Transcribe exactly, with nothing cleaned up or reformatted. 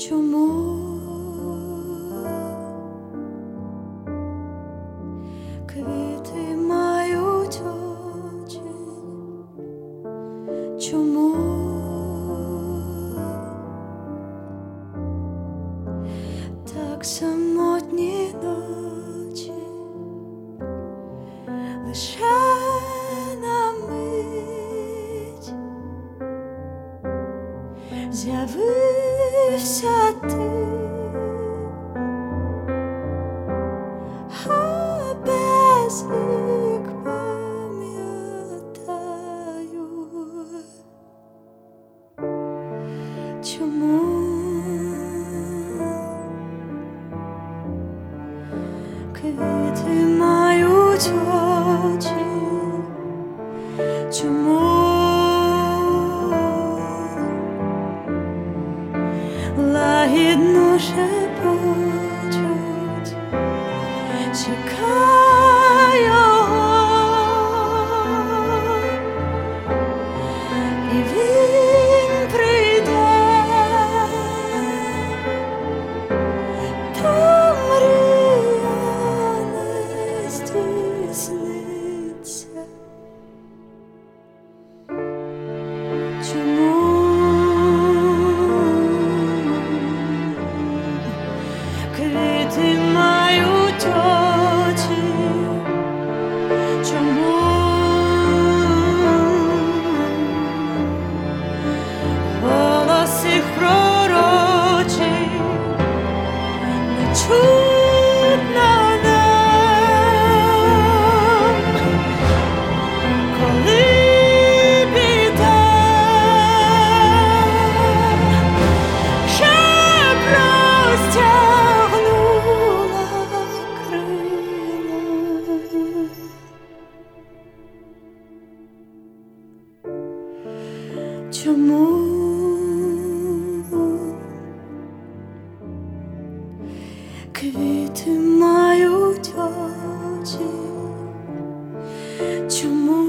Чому квіти мають очі? Чому так самотні ночі? Лише на мить з'явився ти, а без вік пам'ятаю, чому квіти мають очі, чому лагідно шепочуть, чекай його, і він прийде, та мрія не здійсниться. Чому квіти мають очі? Чому голос їх пророчий не чутно нам, коли біда вже простягнула крила? Чому квіти мають очі? Чому